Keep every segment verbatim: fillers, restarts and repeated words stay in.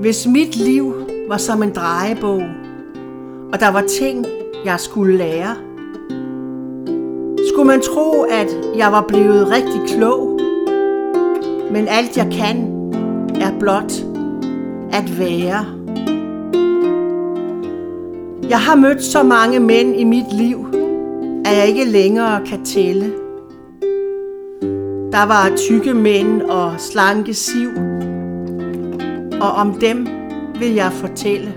Hvis mit liv var som en drejebog, og der var ting, jeg skulle lære, skulle man tro, at jeg var blevet rigtig klog. Men alt jeg kan, er blot at være. Jeg har mødt så mange mænd i mit liv, at jeg ikke længere kan tælle. Der var tykke mænd og slanke siv, og om dem vil jeg fortælle.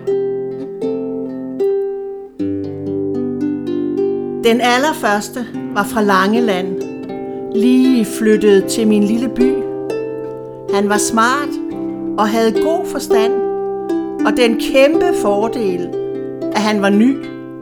Den allerførste var fra Langeland, lige flyttet til min lille by. Han var smart og havde god forstand, og den kæmpe fordel, at han var ny.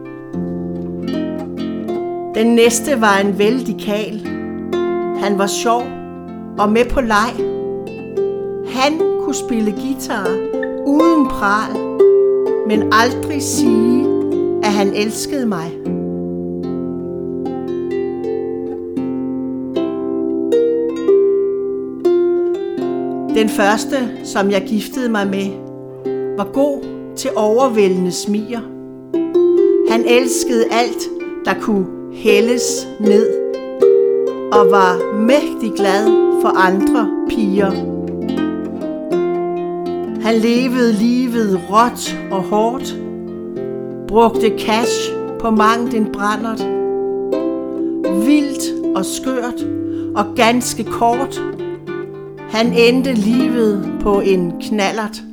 Den næste var en vældig karl. Han var sjov og med på leg. Han kunne spille guitar uden pral, men aldrig sige, at han elskede mig. Den første, som jeg giftede mig med, var god til overvældende smiger. Han elskede alt, der kunne hældes ned, og var mægtig glad for andre piger. Han levede livet råt og hårdt, brugte cash på mangt en brændert. Vildt og skørt og ganske kort. Han endte livet på en knallert.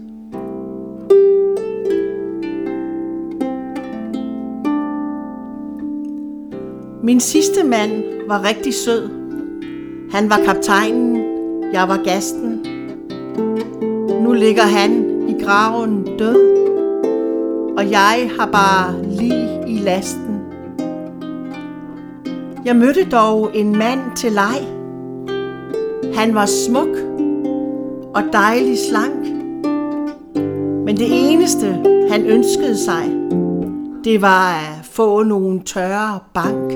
Min sidste mand var rigtig sød. Han var kaptajnen, jeg var gasten. Nu ligger han i graven død, og jeg har bare lige i lasten. Jeg mødte dog en mand til leg. Han var smuk og dejlig slank, men det eneste han ønskede sig, det var at få nogle tørre bank.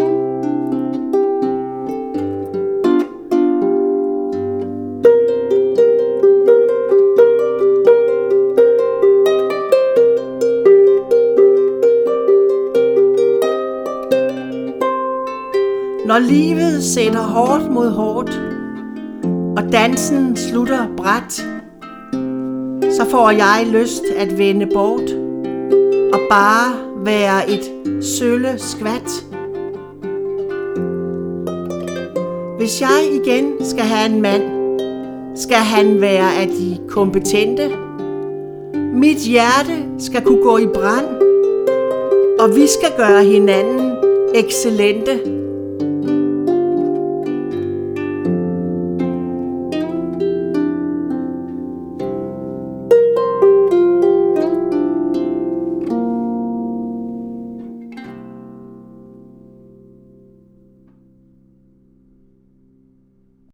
Når livet sætter hårdt mod hårdt, og dansen slutter brat, så får jeg lyst at vende bort og bare være et sølle skvat. Hvis jeg igen skal have en mand, skal han være af de kompetente. Mit hjerte skal kunne gå i brand, og vi skal gøre hinanden excellente.